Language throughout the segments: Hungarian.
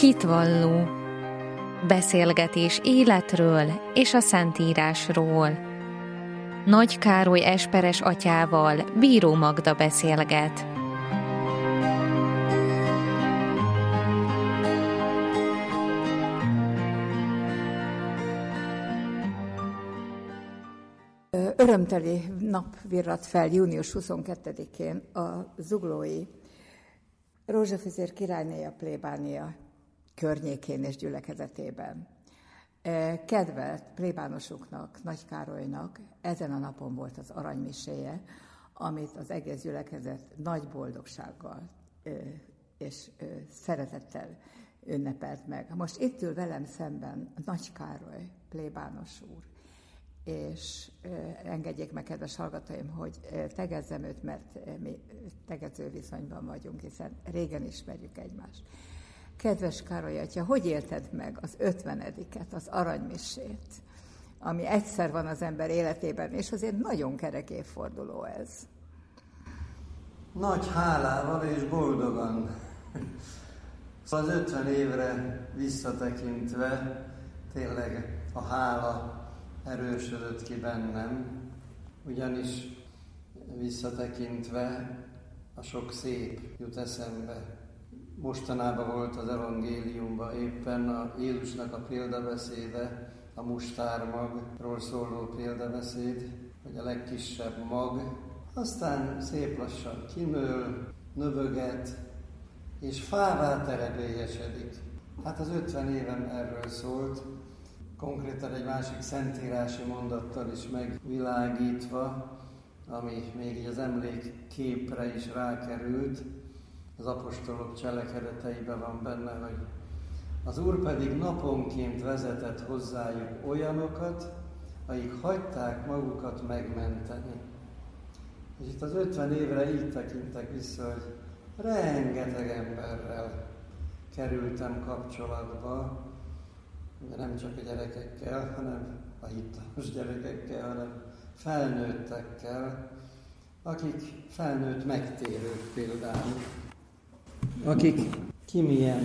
Hitvalló. Beszélgetés életről és a Szentírásról. Nagy Károly esperes atyával Bíró Magda beszélget. Örömteli nap virrat fel június 22-én a zuglói Rózsafüzér királynéja plébánia környékén és gyülekezetében. Kedvelt plébánosuknak, Nagy Károlynak ezen a napon volt az aranymiséje, amit az egész gyülekezet nagy boldogsággal és szeretettel ünnepelt meg. Most itt ül velem szemben Nagy Károly plébános úr, és engedjék meg, kedves hallgatóim, hogy tegezzem őt, mert mi tegező viszonyban vagyunk, hiszen régen ismerjük egymást. Kedves Károly atya, hogy élted meg az 50-et, az aranymisét, ami egyszer van az ember életében, és azért nagyon kerek évforduló ez. Nagy hálával és boldogan. Szóval az 50 évre visszatekintve tényleg a hála erősödött ki bennem, ugyanis visszatekintve a sok szép jut eszembe. Mostanában volt az evangéliumban éppen a Jézusnak a példabeszéde, a mustármagról szóló példabeszéd, hogy a legkisebb mag, aztán szép lassan kinől, növöget, és fává terebélyesedik. Hát az 50 évem erről szólt, konkrétan egy másik szentírási mondattal is megvilágítva, ami még így az emlékképre is rákerült, az apostolok cselekedeteiben van benne, hogy az Úr pedig naponként vezetett hozzájuk olyanokat, akik hagyták magukat megmenteni. És itt az 50 évre így tekintek vissza, hogy rengeteg emberrel kerültem kapcsolatba, de nem csak a gyerekekkel, hanem a hittanos gyerekekkel, hanem felnőttekkel, akik felnőtt megtérők például, akik ki milyen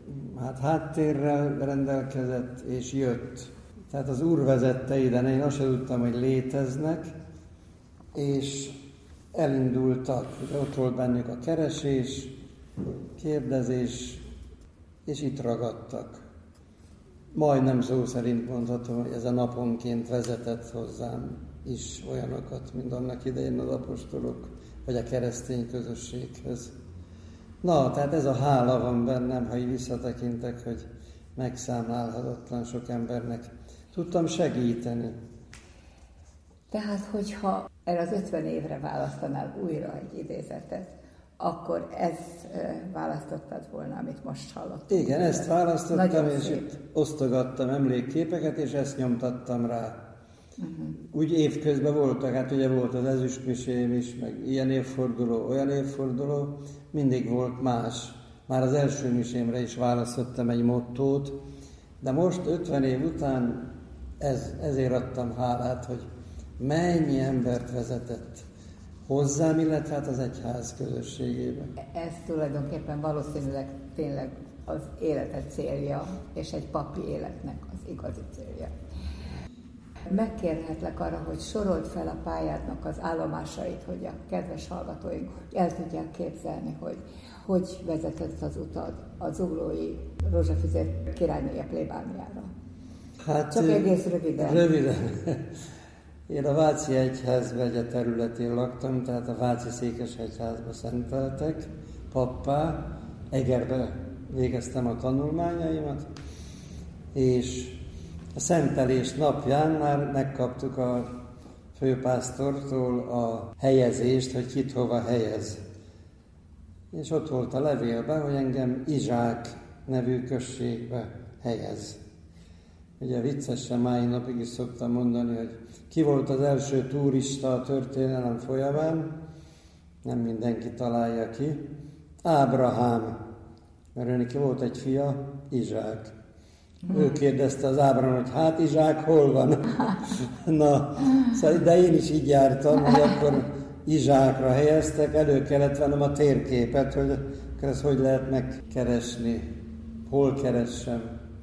háttérrel rendelkezett és jött. Tehát az Úr vezette ide, én azt sem tudtam, hogy léteznek, és elindultak. Ugye ott volt bennük a keresés, kérdezés, és itt ragadtak. Majdnem szó szerint mondhatom, hogy ez a naponként vezetett hozzám is olyanokat, mint annak idején az apostolok, vagy a keresztény közösséghez. Na, tehát ez a hála van bennem, ha így visszatekintek, hogy megszámlálhatatlan sok embernek tudtam segíteni. Tehát, hogyha erre az 50 évre választanál újra egy idézetet, akkor ezt választottad volna, amit most hallottam. Igen, ezt választottam, és itt osztogattam emlékképeket, és ezt nyomtattam rá. Úgy évközben voltak, hát ugye volt az ezüstmisém is, meg ilyen évforduló, olyan évforduló, mindig volt más. Már az első misémre is választottam egy mottót, de most 50 év után ezért adtam hálát, hogy mennyi embert vezetett hozzám, illetve hát az egyház közösségében. Ez tulajdonképpen valószínűleg tényleg az életed célja, és egy papi életnek az igazi célja. Megkérhetlek arra, hogy sorold fel a pályádnak az állomásait, hogy a kedves hallgatóink el tudják képzelni, hogy vezetett az utad a zuglói Rózsafüzér királynéja plébániára. Hát, csak egész röviden. Röviden. Én a Váci Egyházmegye területén laktam, tehát a Váci Székesegyházba szenteltek, pappá, Egerbe végeztem a tanulmányaimat, és a szentelés napján már megkaptuk a főpásztortól a helyezést, hogy kit hova helyez. És ott volt a levélben, hogy engem Izsák nevű községbe helyez. Ugye viccesen mai napig is szoktam mondani, hogy ki volt az első turista a történelem folyamán, nem mindenki találja ki, Ábrahám, mert neki volt egy fia, Izsák. Ő kérdezte az Ábrahám, hogy hát Izsák hol van? Na, szóval, de én is így jártam, hogy akkor Izsákra helyeztek, elő kellett vennem a térképet, hogy ezt hogy lehet megkeresni. hol keressem.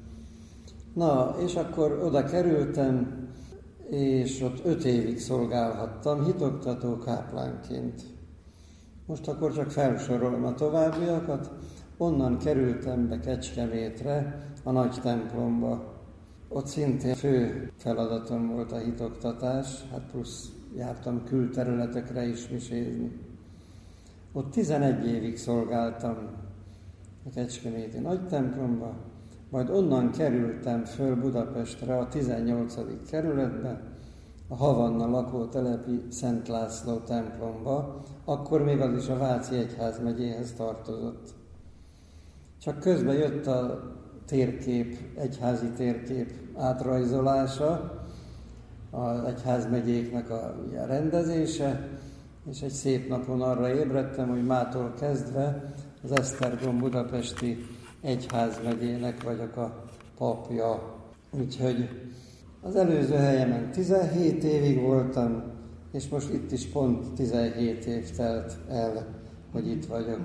Na, és akkor oda kerültem, és ott 5 évig szolgálhattam hitoktató káplánként. Most akkor csak felsorolom a továbbiakat. Onnan kerültem be Kecskemétre, a nagy templomba. Ott szintén fő feladatom volt a hitoktatás, hát plusz jártam külterületekre is misézni. Ott 11 évig szolgáltam a kecskeméti nagy templomba, majd onnan kerültem föl Budapestre, a 18. kerületbe, a Havanna lakótelepi Szent László templomba, akkor még az is a Váci egyházmegyéhez tartozott. Csak közben jött a térkép, egyházi térkép átrajzolása, az egyházmegyéknek a rendezése, és egy szép napon arra ébredtem, hogy mától kezdve az Esztergom budapesti egyházmegyének vagyok a papja. Úgyhogy az előző helyemen 17 évig voltam, és most itt is pont 17 év telt el, hogy itt vagyok.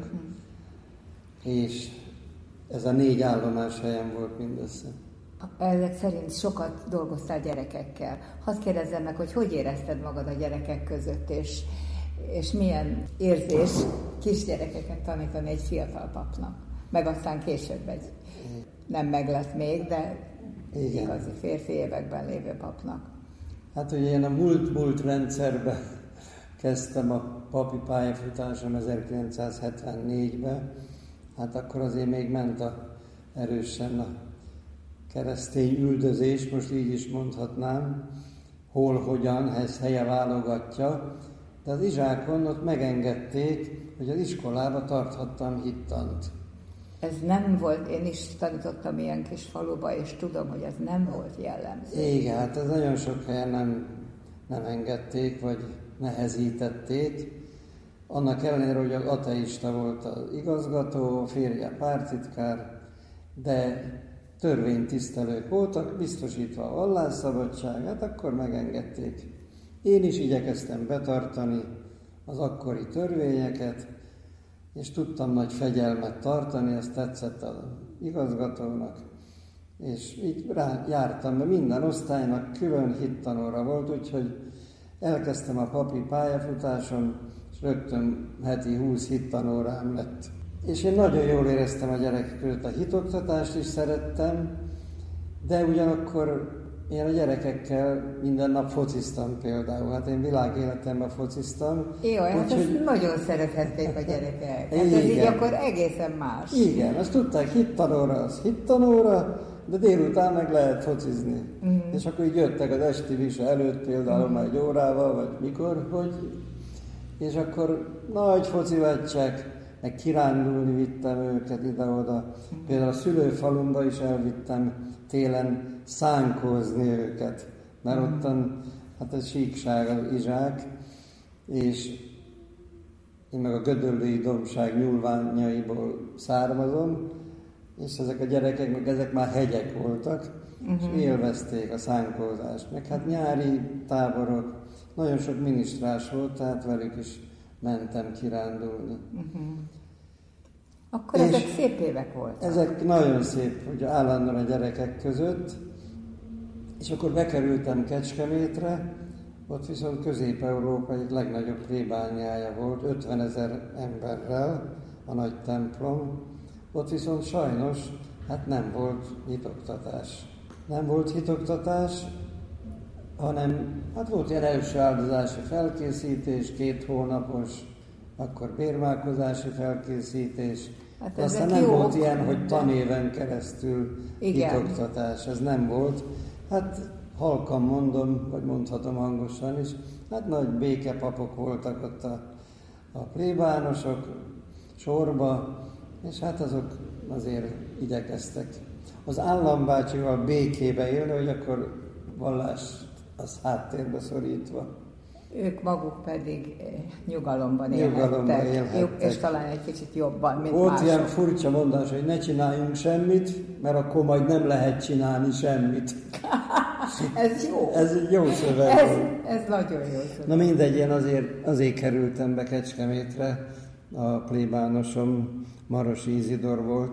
És ez a 4 állomás helyem volt mindössze. Ezek szerint sokat dolgoztál gyerekekkel. Hadd kérdezzem meg, hogy érezted magad a gyerekek között, és milyen érzés kisgyerekeket tanítani egy fiatal papnak. Meg aztán később egy nem meglett még, de igen, igazi férfi években lévő papnak. Hát ugye én a múlt rendszerben kezdtem a papi pályafutásom 1974-ben, hát akkor azért még ment erősen a keresztény üldözés, most így is mondhatnám, hol, hogyan, ez helye válogatja, de az Izsákon ott megengedték, hogy az iskolába tarthattam hittant. Ez nem volt, én is tanítottam ilyen kis faluba, és tudom, hogy ez nem volt jellemző. Igen, hát ez nagyon sok helyen nem engedték, vagy nehezítették. Annak ellenére, hogy az ateista volt az igazgató, férje pártitkár, de törvénytisztelők voltak, biztosítva a vallásszabadságát, akkor megengedték. Én is igyekeztem betartani az akkori törvényeket, és tudtam nagy fegyelmet tartani, ez tetszett az igazgatónak, és így jártam, mert minden osztálynak külön hittanóra volt, úgyhogy elkezdtem a papi pályafutásom, és rögtön heti 20 hittanórám lett. És én nagyon jól éreztem a gyerekek között, a hitoktatást is szerettem, de ugyanakkor én a gyerekekkel minden nap fociztam például. Hát én világéletemben fociztam. Jó, hát ezt nagyon szerethették a gyerekek. Hát ez így akkor egészen más. Igen, azt tudták, hittanóra az hittanóra, de délután meg lehet focizni. És akkor így jöttek az esti vise előtt például már egy órával, vagy mikor, hogy... És akkor nagy foci meccsek, meg kirándulni vittem őket ide-oda. Például a szülőfalumba is elvittem télen szánkózni őket, mert ottan, hát ez síkság az Izsák, és én meg a Gödöllői dombság nyúlványaiból származom, és ezek a gyerekek, meg ezek már hegyek voltak, és élvezték a szánkózást. Meg hát nyári táborok, nagyon sok minisztrás volt, tehát velük is mentem kirándulni. Akkor ezek szép évek voltak. Ezek nagyon szép, hogy állandóan a gyerekek között, és akkor bekerültem Kecskemétre, ott viszont Közép-Európa egy legnagyobb plébániája volt, 50 000 emberrel, a nagy templom. Ott viszont sajnos, hát nem volt hitoktatás. Nem volt hitoktatás, hanem hát volt ilyen első áldozási felkészítés, 2 hónapos, akkor bérmálkozási felkészítés. Hát aztán nem volt ilyen, hogy tanéven keresztül hitoktatás, ez nem volt. Hát halkan mondom, vagy mondhatom hangosan is, hát nagy békepapok voltak ott a plébánosok sorba, és hát azok azért igyekeztek az állambácsival békébe élni, hogy akkor vallást az háttérbe szorítva. Ők maguk pedig nyugalomban élhettek, és talán egy kicsit jobban, mint volt mások. Ilyen furcsa mondás, hogy ne csináljunk semmit, mert akkor majd nem lehet csinálni semmit. Ez jó. Ez egy jó szöveg. Ez nagyon jó szöveg. Na mindegy, én azért kerültem be Kecskemétre, a plébánosom Marosi Izidor volt,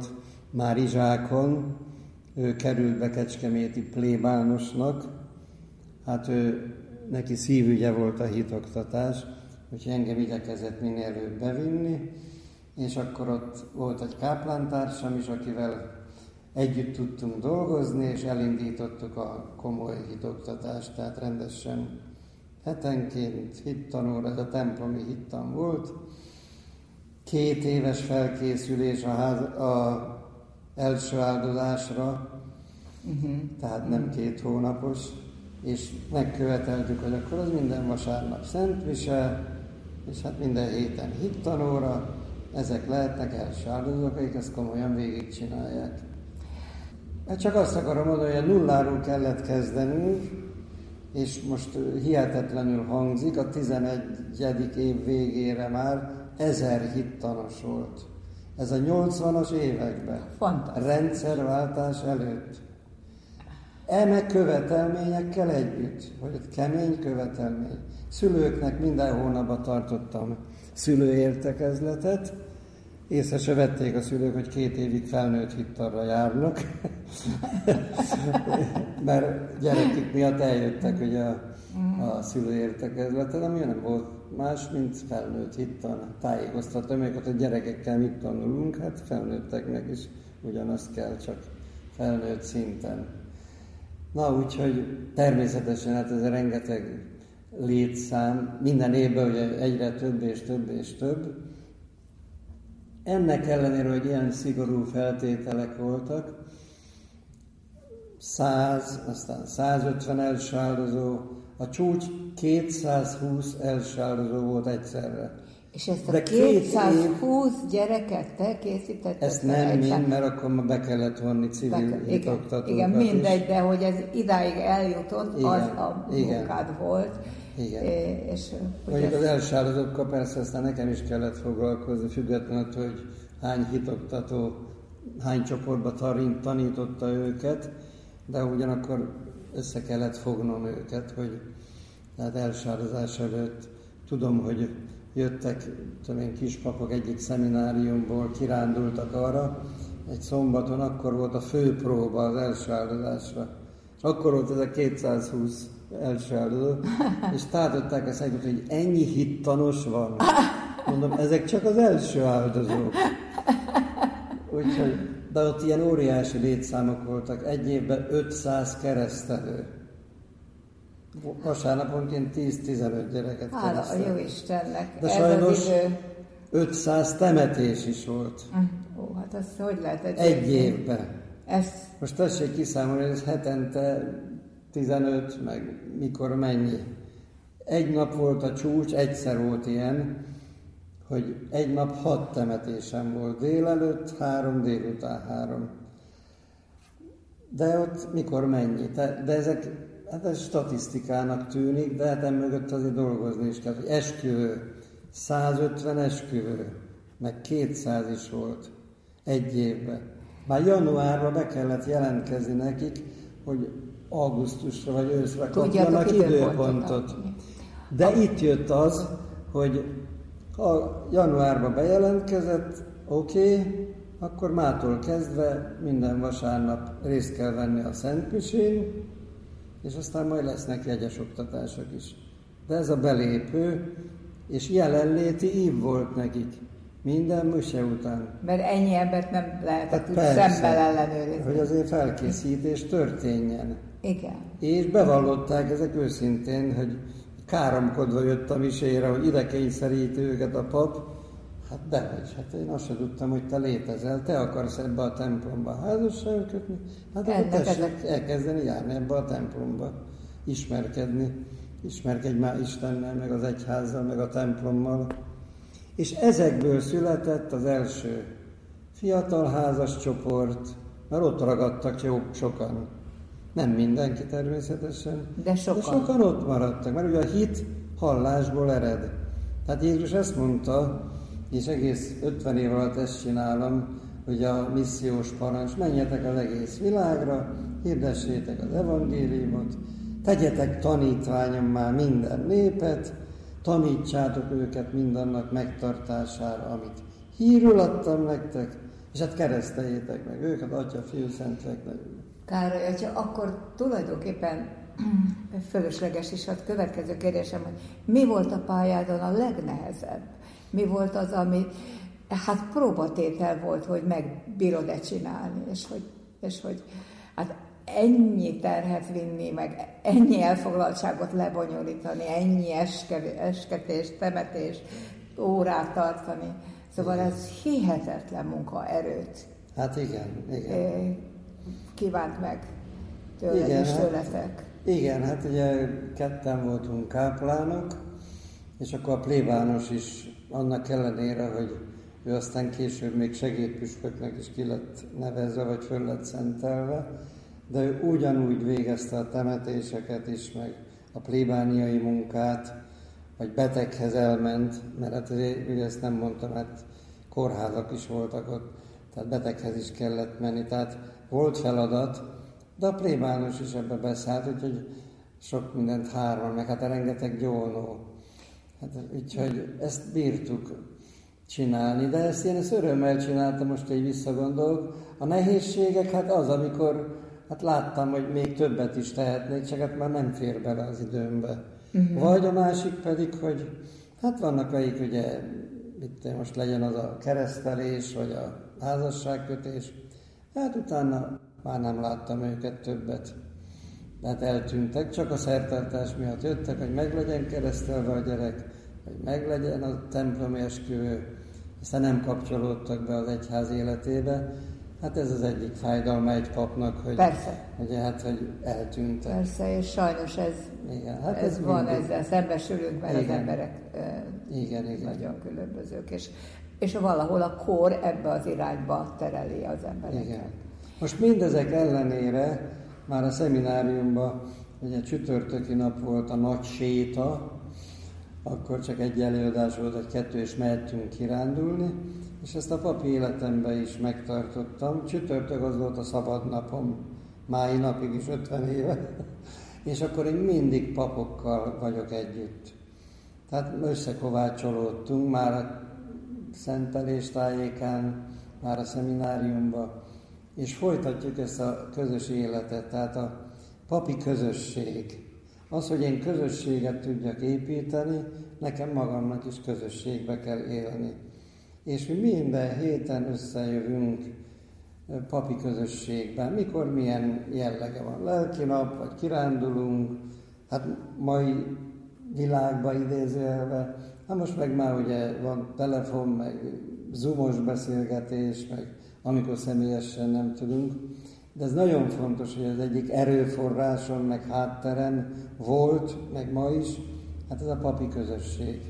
Márizsákon, ő került be kecskeméti plébánosnak, hát neki szívügye volt a hitoktatás, úgyhogy engem igyekezett minél előbb bevinni, és akkor ott volt egy káplántársam is, akivel együtt tudtunk dolgozni, és elindítottuk a komoly hitoktatást, tehát rendesen hetenként hittanóra, ez a templomi hittan volt. 2 éves felkészülés a első áldozásra, tehát nem 2 hónapos, és megköveteltük, hogy akkor az minden vasárnap szentmise, és hát minden héten hittanóra, ezek lehetnek első áldozók, akik ezt komolyan végigcsinálják. Hát csak azt akarom mondani, hogy a nulláról kellett kezdenünk, és most hihetetlenül hangzik, a 11. év végére már 1000 hittanos volt. Ez a 80-as években, rendszerváltás előtt. Eme követelményekkel együtt, hogy ott kemény követelmény. Szülőknek minden hónapban tartottam szülőértekezletet, észre se vették a szülők, hogy 2 évig felnőtt hittanra járnak, mert gyerekük miatt eljöttek ugye a szülőértekezleten, ami nem volt más, mint felnőtt hittan. Tájékoztattam őket, hogy gyerekekkel mit tanulunk, hát felnőtteknek is ugyanazt kell, csak felnőtt szinten. Na, úgyhogy természetesen hát ez rengeteg létszám, minden évben ugye egyre több és több és több. Ennek ellenére, hogy ilyen szigorú feltételek voltak, 100, aztán 150 első áldozó, a csúcs 220 első áldozó volt egyszerre. És ezt a 220 gyereket te készítetted? Ezt nem mind, mert akkor ma be kellett vonni civil hitoktatókat. Igen, mindegy, de hogy ez idáig eljutott, igen, az a munkád volt. Igen. És mondjuk az első áldozókkal persze aztán nekem is kellett foglalkozni, függetlenül, hogy hány hitoktató, hány csoportba tanította őket, de ugyanakkor össze kellett fognom őket, hogy tehát első áldozás előtt tudom, hogy jöttek kispapok egyik szemináriumból, kirándultak arra, egy szombaton, akkor volt a főpróba az első áldozásra. Akkor volt ez a 220 első áldozó, és tátották a szájukot, hogy ennyi hittanos van. Mondom, ezek csak az első áldozók. Úgyhogy, de ott ilyen óriási létszámok voltak. Egy évben 500 keresztelő. Vasárnaponként 10-15 gyereket keresztelő. Hála a jó Istennek. De sajnos 500 temetés is volt. Ó, hát azt hogy lehet egy évben. Ezt... Most tessék kiszámolni, hogy ez hetente 15, meg mikor mennyi. Egy nap volt a csúcs, egyszer volt ilyen, hogy egy nap 6 temetésem volt, délelőtt 3, délután 3. De ott mikor mennyi? De ezek, hát ez statisztikának tűnik, de hát emögött azért dolgozni is kell, hogy esküvő, 150 esküvő, meg 200 is volt egy évben. Már januárban be kellett jelentkezni nekik, hogy augusztusra vagy őszre kapjanak időpontot. De itt jött az, hogy ha januárban bejelentkezett, oké, akkor mától kezdve minden vasárnap részt kell venni a szentmisén, és aztán majd lesznek jegyes oktatások is. De ez a belépő, és jelenléti ív volt nekik. Minden mise után. Mert ennyi embert nem lehetett szemmel ellenőrizni. Hogy azért felkészítés történjen. Igen. És bevallották ezek őszintén, hogy káromkodva jött a misére, hogy ide kényszeríti őket a pap. Hát dehogy, hát én azt sem tudtam, hogy te létezel, te akarsz ebbe a templomba házasságot kötni. Hát akkor tessék elkezdeni járni ebbe a templomba, ismerkedj már Istennel, meg az egyházzal, meg a templommal. És ezekből született az első fiatal házas csoport, mert ott ragadtak sokan. Nem mindenki természetesen, de sokan ott maradtak, mert ugye a hit hallásból ered. Tehát Jézus ezt mondta, és egész 50 év alatt ezt csinálom, hogy a missziós parancs, menjetek az egész világra, hirdessétek az evangéliumot, tegyetek tanítványommá minden népet, tanítsátok őket mindannak megtartására, amit hírül adtam nektek, És hát kereszteljétek meg őket, Atya, Fiú, Szentlélek nevében. Károly atya, akkor tulajdonképpen fölösleges is a következő kérdésem, hogy mi volt a pályádon a legnehezebb? Mi volt az, ami hát próbatétel volt, hogy megbírod-e csinálni, és hogy hát ennyi terhet vinni, meg ennyi elfoglaltságot lebonyolítani, ennyi esketés, temetés, órát tartani. Szóval ez hihetetlen munkaerőt. Hát igen. Kívánt meg tőled és tőletek. Igen, hát ugye ketten voltunk káplánok, és akkor a plébános is annak ellenére, hogy ő aztán később még segédpüspöknek is ki lett nevezve, vagy föl lett szentelve, de ő ugyanúgy végezte a temetéseket is, meg a plébániai munkát, vagy beteghez elment, mert hát ugye ezt nem mondtam, hát kórházak is voltak ott, tehát beteghez is kellett menni, tehát volt feladat, de a plébános is ebbe beszállt, úgyhogy sok mindent hárman, meg hát rengeteg gyónó. Hát, úgyhogy ezt bírtuk csinálni, de ezt örömmel csináltam, most így visszagondolok. A nehézségek hát az, amikor hát láttam, hogy még többet is tehetnék, csak hát már nem fér bele az időmbe. Vagy a másik pedig, hogy hát vannak akik ugye, itt most legyen az a keresztelés, vagy a házasságkötés, hát utána már nem láttam őket többet. Tehát eltűntek, csak a szertartás miatt jöttek, hogy meg legyen keresztelve a gyerek, hogy meglegyen a templomi esküvő, aztán nem kapcsolódtak be az egyház életébe. Hát ez az egyik fájdalma egy papnak, hogy, persze. Hogy eltűntek. Persze, és sajnos igen, hát ez van, ezzel szembesülünk, mert igen. Az emberek igen. nagyon különbözők, és valahol a kor ebbe az irányba tereli az embereket. Igen. Most mindezek ellenére már a szemináriumban, ugye csütörtöki nap volt a nagy séta, akkor csak egy előadás volt, vagy kettő, és mehettünk kirándulni, és ezt a papi életemben is megtartottam. Csütörtök az volt a szabad napom, mai napig is 50 éve, és akkor én mindig papokkal vagyok együtt. Tehát összekovácsolódtunk már a szentelés tájékán, már a szemináriumban, és folytatjuk ezt a közös életet, tehát a papi közösség. Az, hogy én közösséget tudjak építeni, nekem magamnak is közösségbe kell élni. És mi minden héten összejövünk papi közösségben, mikor milyen jellege van. Lelki nap, vagy kirándulunk, hát mai világban idézőjelve, hát most meg már ugye van telefon, meg zoomos beszélgetés, meg amikor személyesen nem tudunk. De ez nagyon fontos, hogy az egyik erőforráson, meg hátterem volt, meg ma is, hát ez a papi közösség.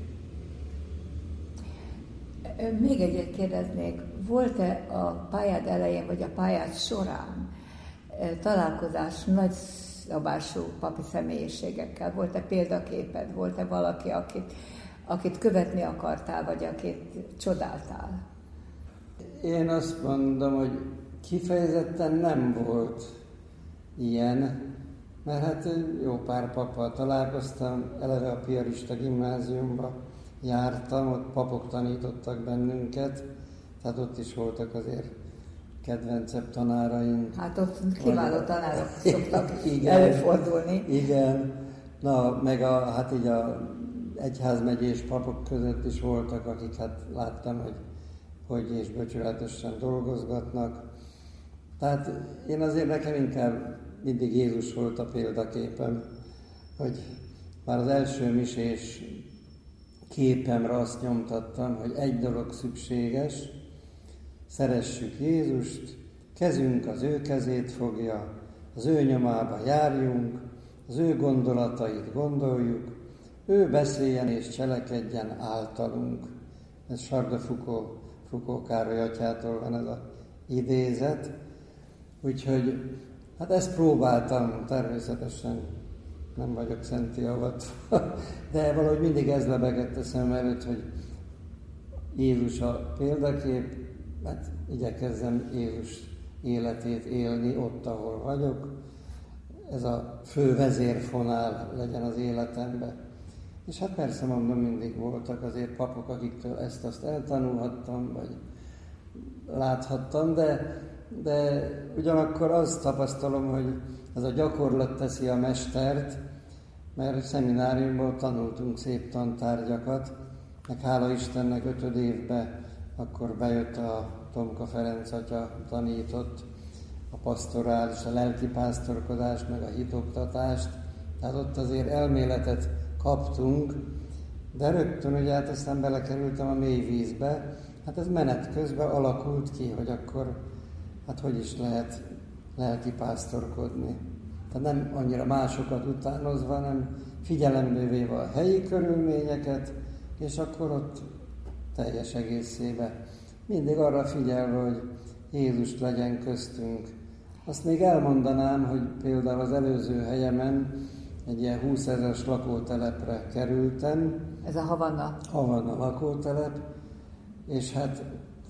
Még egyet kérdeznék, volt-e a pályád elején, vagy a pályád során találkozás nagyszabású papi személyiségekkel? Volt-e példaképed? Volt-e valaki, akit követni akartál, vagy akit csodáltál? Én azt mondom, hogy kifejezetten nem volt ilyen, mert hát jó pár pappal találkoztam, eleve a piarista gimnáziumba jártam, ott papok tanítottak bennünket, tehát ott is voltak azért kedvencebb tanáraink. Hát ott kiváló tanárok szoktak előfordulni. Igen, na meg hát így a egyházmegyés papok között is voltak, akik hát láttam, hogy és becsületesen dolgozgatnak. Tehát én azért nekem inkább mindig Jézus volt a példaképem, hogy már az első misés képemre azt nyomtattam, hogy egy dolog szükséges, szeressük Jézust, kezünk az ő kezét fogja, az ő nyomába járjunk, az ő gondolatait gondoljuk, ő beszéljen és cselekedjen általunk. Ez Charles de Foucault Károly atyától van ez az idézet. Úgyhogy hát ezt próbáltam, természetesen nem vagyok szenti avatva, de valahogy mindig ez lebegett a szemem előtt, hogy Jézus a példakép, hát igyekezzem Jézus életét élni ott, ahol vagyok. Ez a fő vezérfonál legyen az életemben. És hát persze mondom, mindig voltak azért papok, akiktől ezt-azt eltanulhattam, vagy láthattam, de ugyanakkor azt tapasztalom, hogy ez a gyakorlat teszi a mestert, mert szemináriumban tanultunk szép tantárgyakat, meg hála Istennek 5. évben akkor bejött a Tomka Ferenc atya, tanított a pastorális, a lelkipásztorkodást, meg a hitoktatást, tehát ott azért elméletet kaptunk, de rögtön ugye hát aztán belekerültem a mély vízbe, hát ez menet közben alakult ki, hogy akkor hát hogy is lehet lelkipásztorkodni. Tehát nem annyira másokat utánozva, hanem figyelembe véve a helyi körülményeket, és akkor ott teljes egészében mindig arra figyelve, hogy Jézus legyen köztünk. Azt még elmondanám, hogy például az előző helyemen egy ilyen 20 000-es lakótelepre kerültem. Ez a Havanna? Havanna lakótelep, és hát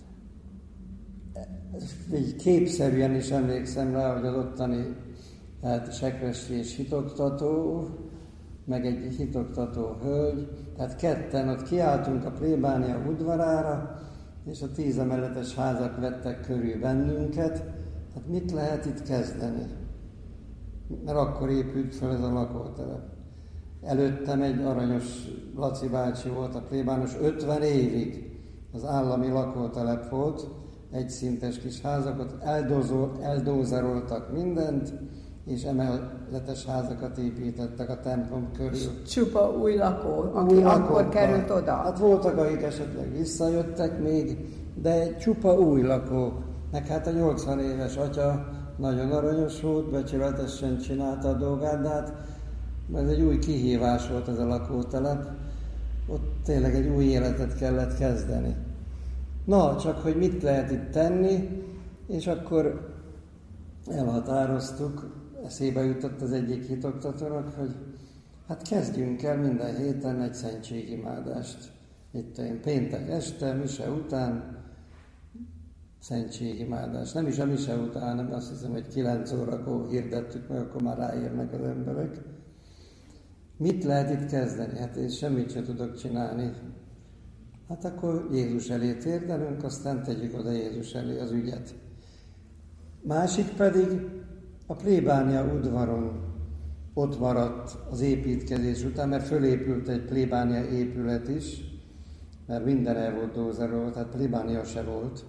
így képszerűen is emlékszem rá, hogy az ottani sekrestyi és hitoktató, meg egy hitoktató hölgy, tehát ketten ott kiálltunk a plébánia udvarára, és a 10 emeletes házak vettek körül bennünket. Hát mit lehet itt kezdeni? Mert akkor épült fel ez a lakótelep. Előttem egy aranyos Laci bácsi volt a plébános, 50 évig az állami lakótelep volt, egyszintes kis házakat, eldózeroltak mindent, és emeletes házakat építettek a templom körül. Csupa új lakó, aki akkor került oda. Hát voltak, akik esetleg visszajöttek még, de csupa új lakók. Meg hát a 80 éves atya nagyon aranyos volt, becsületesen csinálta a dolgát, de hát ez egy új kihívás volt ez a lakótelep. Ott tényleg egy új életet kellett kezdeni. Na, csak hogy mit lehet itt tenni, és akkor elhatároztuk, eszébe jutott az egyik hitoktatónak, hogy hát kezdjünk el minden héten egy szentségimádást. Péntek este, mise után szentségimádás. Nem is a mise után, hanem azt hiszem, hogy 9 órakor hirdettük meg, akkor már ráérnek az emberek. Mit lehet itt kezdeni? Hát én semmit sem tudok csinálni. Hát akkor Jézus elé térdelünk, aztán tegyük oda Jézus elé az ügyet. Másik pedig a plébánia udvaron ott maradt az építkezés után, mert fölépült egy plébánia épület is, mert minden el volt dózerolva, tehát plébánia se volt.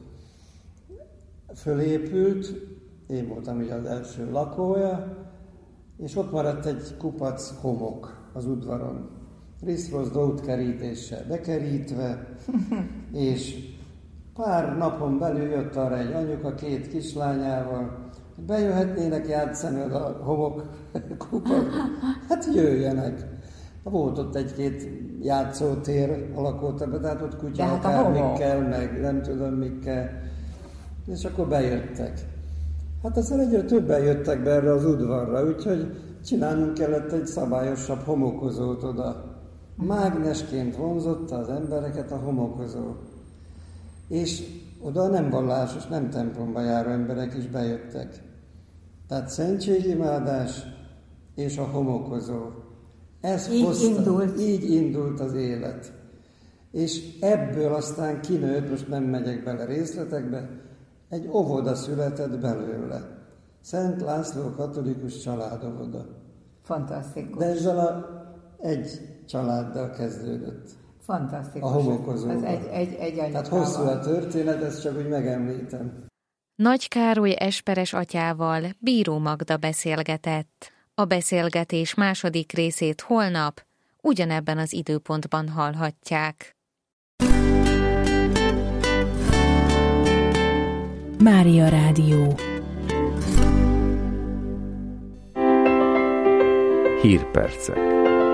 Fölépült, én voltam ugye az első lakója, és ott maradt egy kupac homok az udvaron. Riszrosz dótkerítéssel bekerítve, és pár napon belül jött arra egy anyuka 2 kislányával, hogy bejöhetnének játszani a homok kupac. Hát jöjjenek. Volt ott 1-2 játszótér a lakótelepben, tehát ott kutya hát akármikkel, meg nem tudom mikkel. És akkor bejöttek. Hát aztán egyre többen jöttek be erre az udvarra, úgyhogy csinálnunk kellett egy szabályosabb homokozót oda. Mágnesként vonzotta az embereket a homokozó. És oda nem vallásos, nem templomba járó emberek is bejöttek. Tehát szentségimádás és a homokozó. Így indult az élet. És ebből aztán kinőtt, most nem megyek bele részletekbe, egy óvoda született belőle. Szent László katolikus családóvoda. Fantasztikus. De ezzel egy családdal kezdődött. Fantasztikus. A homokozóban. Az egy Tehát hosszú a történet, ezt csak úgy megemlítem. Nagy Károly esperes atyával Bíró Magda beszélgetett. A beszélgetés második részét holnap, ugyanebben az időpontban hallhatják. Mária Rádió. Hírpercek.